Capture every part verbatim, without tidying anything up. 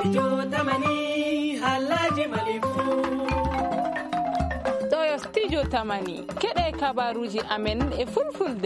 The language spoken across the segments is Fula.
ɗo yo studio tamani keɗe kabaruji amen e fulfulde.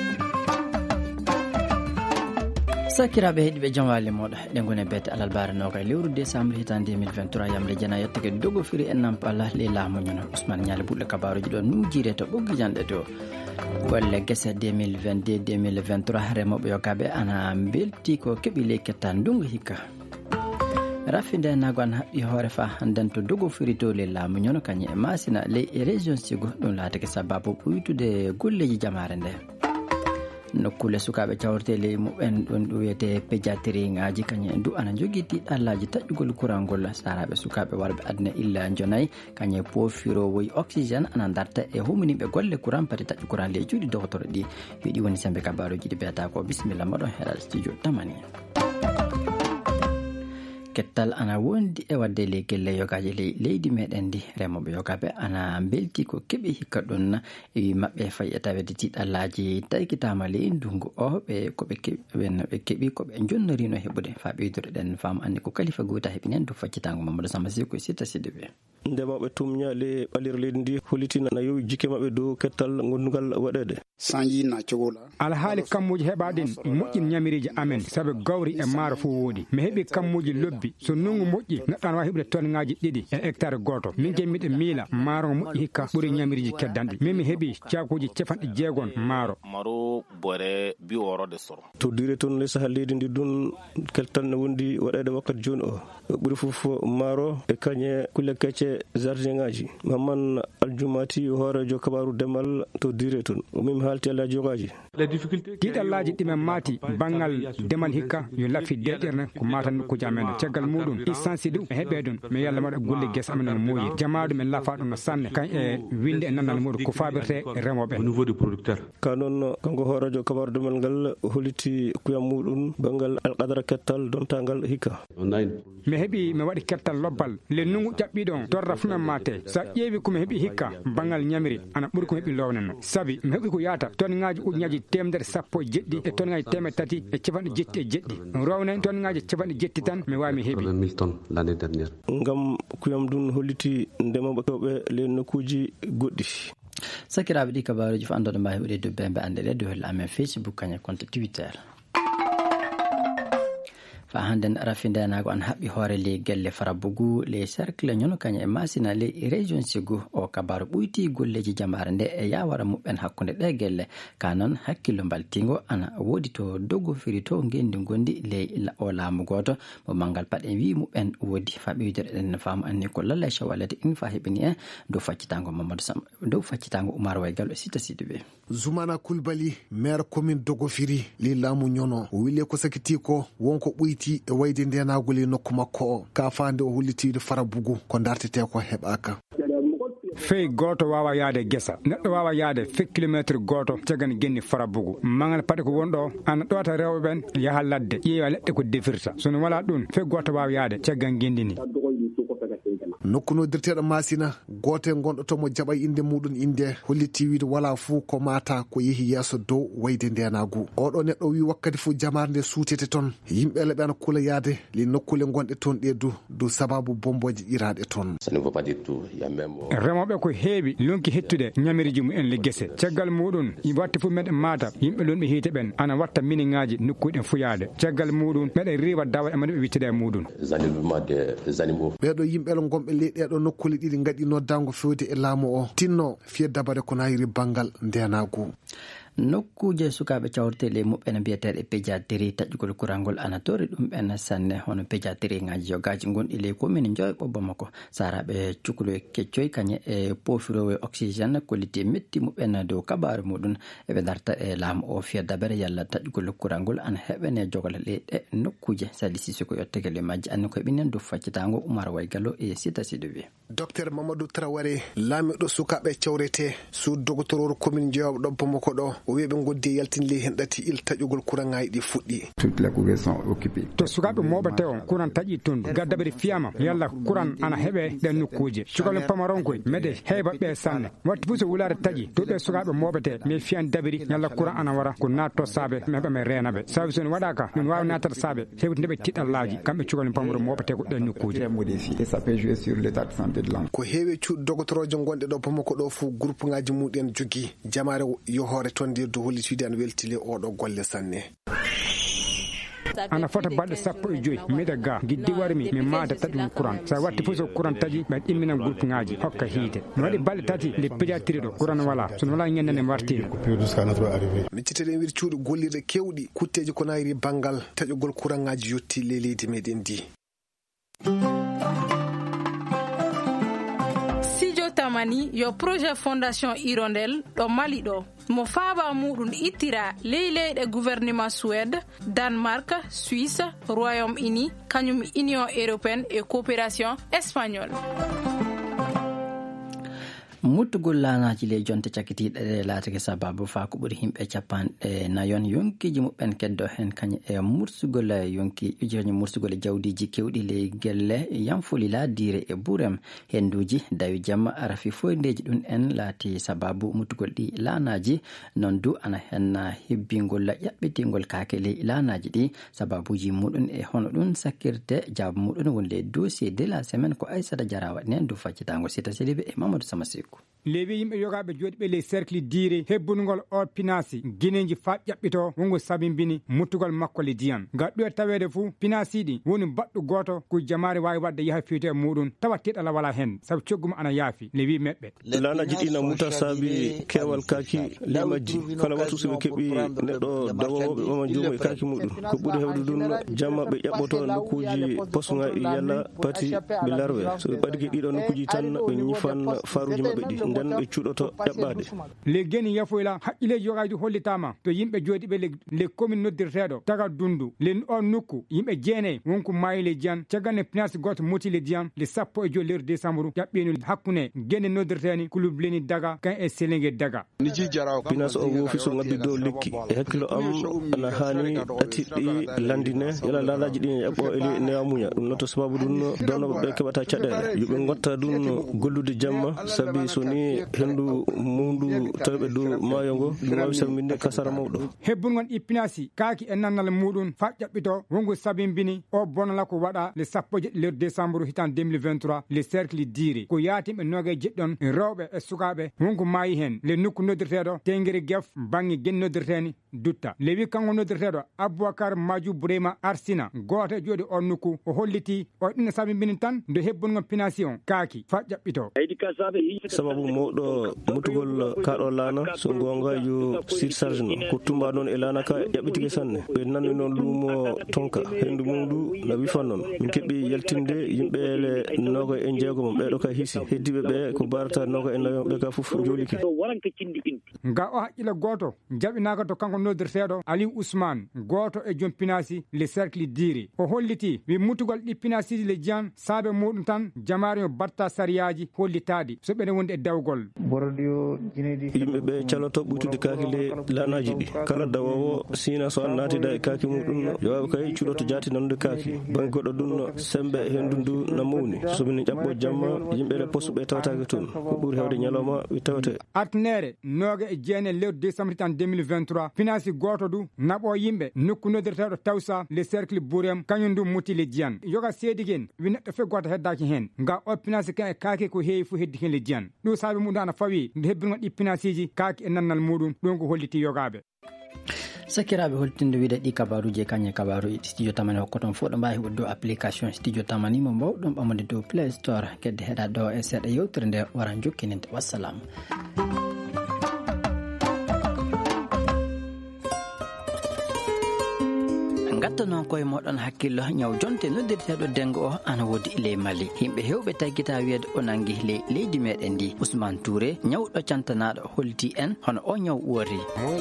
sakiraɓe heeɗiɓe jamwali moɗo ɗe gone bete alal bara noga e lewru décembre hitan deux mille vingt-trois yamde jana yettake dogo firi en nampalla le lamuñono Ousmane Ñale buɗɗo kabaruji ɗo nujire to ɓoggi janɗe to golle guese deux mille vingt-deux deux mille vingt-trois remoɓe yokaɓe ana belti ko keeɓi ley ketta ndungu hikka rafinde nago an haɓɓi hoore fa hannden to dogo firi dow le lamuñono kañum e masina ley région sigo ɗum laatake sababu ɓuytude golleji jamare nde nokkule sukaɓe cawrtele muɓen ɗon ɗo wiyete pédiatrie ngaji kañum en du ana jogui tiɗɗallaji taƴƴugol courantgol saraɓe sukaɓe warɓe aduna illa jonayi kañum e pofirowoyi oxygéne ana darta e huminiɓe golle courant pati taƴƴu courant ley juuɗi doctore ɗi hiɗi woni sembe kabaruji ɗi mbiyata ko bisimilla moɗon heɗal studio tamani. kettal ana wondi e wadde ley gelle yogaji ley leydi meɗen ndi remoɓe yogaɓe ana belti ko keeɓi hikka ɗum e wi mabɓe fayi e tawede tiɗɗallaji taykitama ley ndungu o ɓe koɓe ɓe keeɓi koɓe jonnorino heɓude fa ɓeydureɗen fam anni ko kalifa gota heeɓinen do faccitango Mamadou Samba Siko sitta sidiɓe ndemoɓe tumñale ɓalir leydi ndi holitina na yowi jikke mabɓe dow kettal gondugal waɗede sanji na cogola alhaali kammuji heɓaɗen moƴƴin ñamiriji amen saabu gawri e maaro fof woodi mi heeɓi kammuji lobbi so nungu moƴƴi neɗɗo ana wawi heɓde tonne ngaji ɗiɗi e hectare goto min jemmiɗe miila maaro ngo moƴƴi hikka ɓuuri ñamiriji keddanɗi min mi heeɓi cakuji capanɗe jeegon maaro maro bore bi worode soro to dire toon le saaha leydi ndi ɗum keltal ne wondi waɗede wakkati joni o ɓuuri fof maaro e kañe kulle kecce jardin ngaji mamman aljumati hoorejo kabaru demal to dire toon min haalti alla jogaji tiɗallaji ɗimen maati banggal demal hikka yo laffi deɗirne ko matan nokkuji amen caggal muɗum essence ɗum e heeɓe ɗum mi yalla maɗa golle guesa amen no mooyi jamaɗum en lafa ɗum no sanne kan e winde e nannal muɗum ko fabirte e remoɓe au niveau du producteur ka noon kanko hoorejo kabaru demal ngal holiti kuyam muɗum bangal alqadara kettal dontagal hikka mi heeɓi mi waɗi kettal lobbal le nungu ƴaɓɓiɗon torra fumen mate sa ƴeewi komi heeɓi hikka bangal ñamiri ana ɓuuri ko heeɓi lownen no saabi mi heeɓi ko yaata tonne ngaji ujunaji temedere sappo e jeɗɗi e tonne ngaji temed tati e capanɗe jetti e jeɗɗi rownen tonne ngaji capanɗe jetti tan mi wawi mi heeɓi ngam kuyam ɗum holliti ndemoɓe kewɓe le nokkuji goɗɗi sakiraɓe ɗi kabaruji fo andoɗo mbawi heɓude dubbe ande ɗe dow holla amen Facebook kañum compte Twitter fa hannden rafindenago an haɓɓi hoore ley gelle farabugu ley cercle ñono kañum e masina ley région sigu o kabaru ɓuyti golleji jamare nde e yawara muɓen hakkude ɗe gelle ka noon hakkillo baltingo ana woodi to dogo firi to gendi gondi ley o laamu goto mo mangal paɗe wi muɓen woodi fa ɓeydoreɗen faamu anni ko lalla cawalede in fa heɓini en dow faccitango Mamadou Sam dow faccitango Oumar Waygal e sitta sidiɓe Zoumana Coulibaly maire commune dogo firi ley laamu ñono o wille ko sakiti ko wonko ɓuyti e wayde ndenagol e nokku makko o ka fande o hollitide farabugu ko dartete ko heɓaka fey goto wawa yaade gesa neɗɗo wawa yaade fe kilométre goto cagani genni farabugu mangal paɗe ko wonɗo ana ɗota rewɓe ɓen yaha ladde ƴeewa leɗɗe ko defirta sono wala ɗum fe goto wawa yaade caggan gendini nokku nodirteɗo masina gote gonɗo tomo jaɓa inde muɗum inde holliti wiide wala fuu ko mata ko yeehi yesso dow wayde ndenagu oɗo neɗɗo wi wakkati fuu jamare nde suutete toon yimɓele ɓe ana kula yaade li nokkule gonɗe toon ɗe du do sababu bomboje ƴiraɗe toon remoɓe ko heewi lonki hettude ñamiriji mumen le guese caggal muɗum watte foof meɗen maata yimɓe lonɓe hiite ɓen ana watta miniŋaji nokkuɗen fuyade caggal muɗum meɗen riwa dawa e maɗeɓe wittede e muɗum ɓeɗo yimɓele gomɓe ley ɗeɗo nokkule ɗiɗi gaɗi noddango fewde e laamu o tinno fiye dabare ko nayiri banggal ndenagu nokkuje sukaɓe cawrtele muɓɓene mbiyeteɗe pédiatrie taƴƴugol courantgol ana tori ɗum ɓen sanne hono pédiatrie ngaji jogaji gonɗi ley commune joyi ɓobbamako saraɓe cuklo keccoy kañe e pofirowe oxygéne kolliti metti muɓɓen dow kabaru muɗum eɓe darta e laamu o fiya dabere yalla taƴƴugol courantgol ana heɓene jogol ley ɗe nokkuje sali sisiko yettegel e majji anni ko ɓinen dow faccitango Oumar Waygallo e sita siɗoɓe docteur Mamadou Traoré laamiɗo sukaɓe cawrete sous doctoror commune jeyoɓe ɗo Bamako ɗo o wi ɓe goddi yaltinle hen ɗati il taƴugol courant-ŋaji ɗi fuɗɗi. To sukaɓe moɓete on courant taƴi toon gaddabere fiyama yalla courant ana heeɓe ɗen nokkuje cukalon pamaronkoye meɗe heeɓa ɓe sanne watti fuu so wulare taƴi to ɓe sukaɓe moɓete mi fiyan dabiri yalla courant ana wara ko natto saabe meɓa me renaɓe sabi so ne waɗaka min wawi natata saabe hewti ndeɓe tiɗallaji kamɓe cukalon pamaro moɓete ko ɗen nokkuje. ko heewi cuuɗi dogotoroje gonɗe ɗo Bamako ɗo fuu groupe ŋaji muɗen jogui jamare yohore tonde do hollitude an weltile oɗo golle sanne. ana fota balɗe sappo e joyi miɗa ga giddi warmi mi maata taƴugol courant sa watti fof so courant taƴi ɓe ɗimminan groupe ŋaji hokka hiite mi waɗi balɗe tati nde pédiatrie ɗo courant wala sono wala ñande nde wartimi. micciteɗen wiide cuuɗi gollirde kewɗi kutteji ko nayri banggal taƴugol courant ŋaji yetti le leydi meɗen ndi. Tamani yo projet fondation Hirondelle ɗo Mali ɗo mo faaba muɗum ittira ley leyɗe gouvernement Suède, Danemark, Suisse, Royaume-Uni kañum Union européenne et coopération espagnole. muttugol laanaji ley jonte cakkitiɗe ɗe laatake sababu fa ko ɓuri himɓe capanɗe nayon yonkiji muɓɓen keddo hen kañum e mursugol yonki ujirañi mursugol e jawdiji kewɗi ley gelle yamfoli laadire e ɓurem henduji dawi jamma arafi foyndeji ɗum en laati sababu muttugol ɗi laanaji non du ana hen hebbingol ƴaɓɓitingol kaake ley laanaji ɗi sababuji muɗum e hono ɗum sakkirde jaabu muɗum wonde dossier de la semaine ko Aissata Diarra waɗi nen du faccitango Sita Selibe e Mamadou Samasikou. lewi yimɓe yogaɓe jooɗi ɓe ley cercle diire hebbunugol o pinasi guineji fa ƴaɓɓito wongo sabimbini muttugol makko le diyan nga ɗo tawede fuu pinasi ɗi woni baɗɗo goto ko jamare wawi wadde yaaha fiwte muɗum tawa tiɗala wala hen saabu cogguma ana yaafi lewi meɓɓe laanaji ɗina muta saabi kewal kaki limajji kala watu soɓe keeɓi neɗɗo dawowoɓe ɓama joomu e kaki muɗum ko ɓuuri hewde ɗum jamma ɓe ƴaɓɓoto nokkuji posuga ɗi yalla pati ɓe larwe soɓe ɓadiki ɗiɗo nokkuji tan ɓe ñifan faruji mabɓe ɗi nden ɓe cuɗoto ƴaɓɓade le geni yafoyla haqqileji yogaji hollitama to yimɓe jooɗiɓe le commune noddirteɗo taga dundu le on nokku yimɓe jeenayyi wonko maayi le diyan caggal ne pinasi goto moti le diyan le sappo e joyi lewru décembre ƴaɓɓino hakkude gene noddirteni kulubleni daga kan e selengue daga pinas o wofi so ngabbi dow lekki e hakkilo am ana hani ɗatiɗɗi landine yala laalaji ɗi ƴaɓɓo eli newamuña ɗum noon to sababu ɗum donnoɓe ɓe keɓata caɗele yoɓe gotta ɗum gollude jamma saabi so ni hendu mundu tawɓe dow maayo ngo ɗum wawi samminde kasara mawɗo hebbungon ɗi pinasi kaaki e nannal muɗum fa ƴaɓɓito wongo sabimbini o bonala ko waɗa le sappo jeɗɗi lewru décembre hitan deux mille vingt-trois le cercle diiri ko yaatimɓe nogue jeɗɗon rewɓe e sukaɓe wonko maayi hen le nokku noddirteɗo tengguiri guef banggue gen noddirteni dutta le wi kanko noddirteɗo Aboubacar Madiou Bourema Arsina goto e jooɗi on nokku o holliti o ɗum ne sabimbini tan nde hebbungon pinasi on kaaki fa ƴaɓɓito sababu mawɗo mutugol kaɗo laana so gonga yo surcharge no ko tumba noon e laana ka ƴaɓɓitike sanne ɓe nanni noon luumo tonka hendu mum du na wifan noon min keeɓi yaltinde yimɓe le noga e jeegomum ɓeɗo ka hiisi heddiɓe ɓe ko barata noga e nayo ɓe ka foof joliki nga o haqqille goto jaɓinaka to kanko noddirteɗo Aliou Ousmane goto e joom pinasi le cercle diiri o holliti wi mutugol ɗi pinasiji le diyan saabe muɗum tan jamare yo batta sariyaji hollitadi so ɓeɗe wonde e dawgol yimɓe ɓe caloto ɓuytude kaaki le laanaji ɗi kala dawowo sina so an naatida e kaaki muɗum yo wawi kay cuɗoto jaati nanude kaaki bange goɗɗo ɗum sembe hendu ndu na mawni somin ƴaɓɓo jamma yimɓe le postuɓe tawatake toon ko ɓuuri hewde ñalawma wi tawate artenere noga e jeene lewru décembre tan deux mille vingt-trois finance goto du naɓo yimɓe nokku noddirteɗo tawsa le cercle bourem kañum ndu muti le diyan yoga seedigen wi neɗɗo fe goto heddaki hen nga o finance kan e kaake ko heewi fo heddi hen le diyan ɗum saabi muɗum ana fawi nde hebbingon ɗi pinasiji kaaki e nannal muɗum ɗum ko holliti yogaɓe sakiraɓe holtinde wiide ɗi kabaruji e kañe kabaru studio tamani hokkoton fof ɗo mbawi heɓude dow application studio tamani mo mbawɗon ɓamude dow play store kedde heɗa ɗo e seeɗa yewtere nde wara jokkininte wassalam. gatta noon koye moɗon hakkillo ñaw jonte noddirteɗo dengo o ana woodi ley Mali yimɓe hewɓe taggita wiyede o nangi ley leydi meɗen ndi Ousmane Touré ñawɗo cantanaɗo holliti en hono o ñaw woori.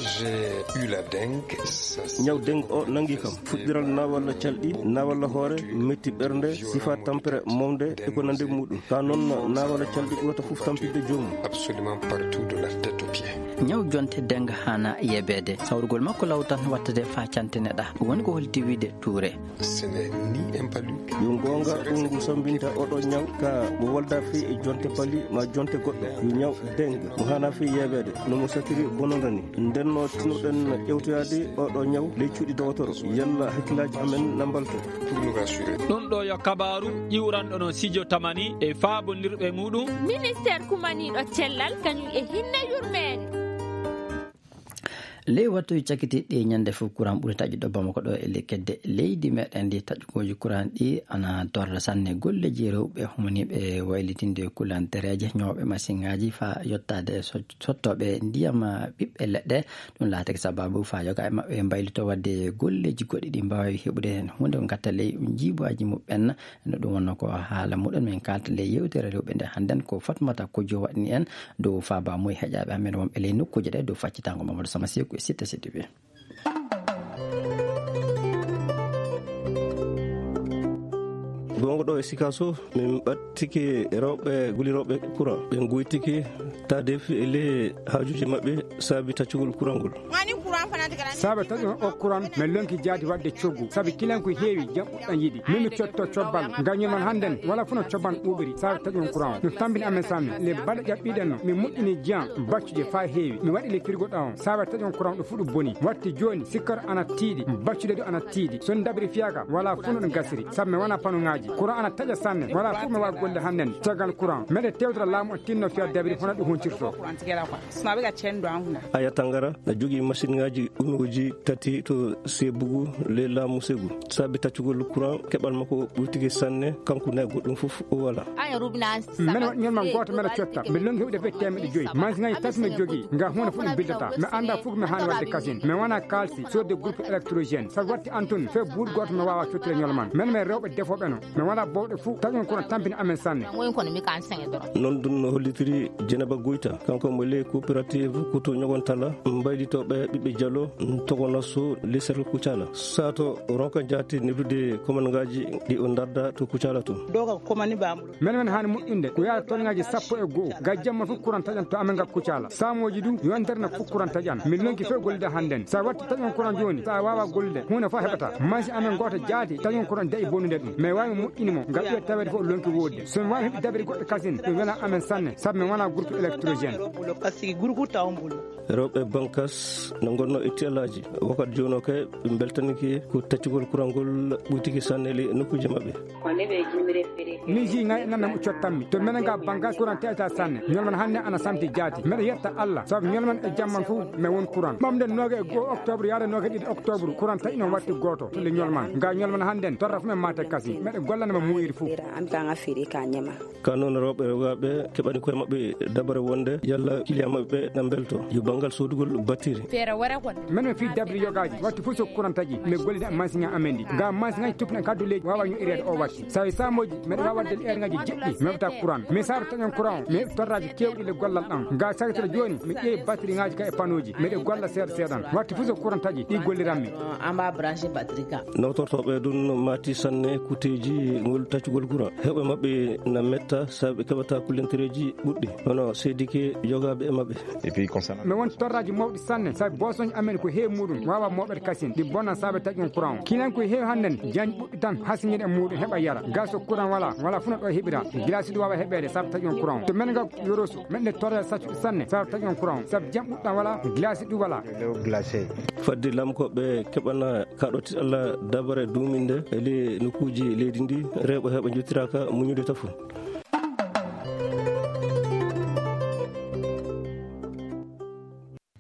ñaw dengue o nangi kam fuɗɗiral na walla calɗi na walla hoore metti ɓernde sifa tampere momde eko nande muɗum ka noon na walla calɗi ɓurata foof tampide joomum absolument partout de la tête aux pieds. nyaw jonte denga hana yebede sawrugol makko lawtan wattade fa cantineda woni ko holti wiide touré ce n'est ni un palu yo gonga ɗum sambinta oɗo nyaw ka mo walda fi e jonte pali ma jonte goɗɗo yo nyaw denga mo hana fi yebede no mo satiri bonondani ndenno tinuɗen ƴewtoyade oɗo nyaw ley cuuɗi dowotoro yalla hakkillaji amen nambalto pour nous rassurer ɗum ɗo yo kabaru ƴiwranɗo no sidio tamani e faabondirɓe muɗum ministére kumaniɗo cellal kañum e hinne yurmede ley wattu cakiti ɗi ñande fof courant ɓuri taƴuɗo bamako ɗo e lekkedde leydi meɗen ndi taƴugoji courant ɗi ana torra sanne golleji rewɓe humaniɓe waylitinde kulantereje ñooɓe masiŋaji fa yottade sottoɓe ndiyam ɓiɓɓe leɗɗe ɗum laatake sababu fa yoga e maɓɓe mbaylito wadde golleji goɗɗi ɗi mbawi heɓude hen hunde ko gatta ley jiibaji muɓɓen no ɗum wonno ko haala muɗum min kalta ley yewtere rewɓe nde hannden ko fatmata kojo waɗini en dow faba moye heƴaɓe amen wonɓe ley nokkuje ɗe dow faccitango mamadou samasi ko sita sidiɓe gongo ɗo e sikaso min ɓattiki rewɓe guliroɓe courant ɓe guytiki tade fi e ley hajuji mabɓe saabi taccugol courant ngol saaba taƴi o courant min lonki jaadi wadde coggu saabi kilen ko heewi jam ɓuɗɗan yiɗi min mi cotto cobbal gañol man hannden wala fof no cobban ɓuuɓiri saaba taƴi on courant no tambini amen sanne le baɗa ƴaɓɓiɗen no min moƴƴini jiyan baccuje fa heewi mi waɗi le frigo ɗa on saaba taƴi on courant ɗo fuɗu boni watti joni sikkata ana tiiɗi baccude ɗo ana tiiɗi son dabiri fiyaka wala fof no ɗo gasiri saabu mi wona panoŋaji courant ana taƴa sanne wala fof mi wawa golle hannden caggal courant meɗe tewtora laamu o tinno fiya dabiri hono ɗo huncirto aya tangara na jogui machine ngaji unuji tati to sebugu le laamu segu saabi taccugol courant keɓal makko ɓurtiki sanne kanko nayi goɗɗum fof o wala mene waɗi ñolma goto meɗa cotta mi longi heɓude fe temeɗe joyyi machine ngaji tati mi jogui nga hunde fof ɗum bildata mi anda fof mi hani wadde kasine mi wona kalsi sodde groupe électrogène sabi watti antun fe buuɗ goto mi wawa cottire ñolman mene men rewɓe defoɓe no mi wona bowɗe fou taƴon courant tampini amen sanne noon ɗum no hollitiri Dieynaba Goyta kanko mo ley coopérative koto ñogontala mbaylitoɓe ɓiɓɓe diallo togonasso lesere Kucala sato ronka jati nedude commande ngaji ɗi o darda to Kucala to mene men hani moƴƴinde ko yaha tongaji sappo e goho ga jamma fof courant taƴan to amen ga Kucala samoji du yo interna fof courant taƴan min lonki fe gollide hannden sa watti taƴon courant joni sa wawa gollude hunde fof heɓata machine amen goto jaati taƴon courant dayi bonnude ɗum mais wawi moƴƴinimo ga ɓiye tawede fof lonki wodde somi wawi heɓi dabiri goɗɗo kasine ɗum wela amen sanne saabu min wona groupe électrogène rewɓe bankas no gonno e telaji wakkati joni o kay ɓe beltaniki ko taccugol courant ngol ɓuytiki sanne le nokkuje mabɓe min ji ngay nanne mo cottanmi to minen ga bankas courant telta sanne ñolman hannde ana samti jaati mbeɗa yetta Allah saabu ñolman e jamman fof mi won courant ɓamden noga e goho octobre yaade noga ɗiɗi octobre courant taƴi noon watti goto to le ñolman ga ñolman hannden torra fof men mate kasi mbeɗa gollanema muyiri fof ka noon rewɓe rewaɓe keɓani koye mabɓe dabare wonde yalla client mabɓe ɗan belto yo banggal sodugol battiri men mi fi dabri yogaji watti fof so courant taƴi mi gollide machine amen ɗi ga machine ngaji tupne kaddu leydi wawa ño'irede o watti sawi samoji mbeɗa wawa wadde heure ngaji jeɗɗi mi heɓata courant mi sara tañon courant o mi heɓi torraji kewɗi le gollal ɗan ga sagitoro joni mi ƴeewi batterie ngaji ka e panoji miɗe golla seeɗa seeɗan watti fof so courant taƴi ɗi golliranmi amba branché batterie ka nawtortoɓe ɗum mati sanne kuteji ngol taccugol courant heɓe mabɓe na metta saaɓe keɓata kulentereji ɓuɗɗi hono seedike yogaɓe e mabɓe et puis concernant mi won torraji mawɗi sanne sabi bosoñi amen ko heewi muɗum wawa moɓede kasine ɗi bonna saabe taƴon courant o kinan ko heewi hannden jañi ɓuɗɗi tan hasiñiɗe muɗum heɓa yara ga so courant wala wala funa ɗo heɓira glace ɗi wawa heɓede saabu taƴon courant o to men ga yorosu men ɗe torre saccuɗi sanne saabu taƴon courant o saabu jam ɓuɗɗan wala glace ɗi wala fadde lamkoɓe keɓana kaɗotti Allah dabare duminde ele nokkuji leydi ndi rewɓe heɓa jottiraka muñude tafu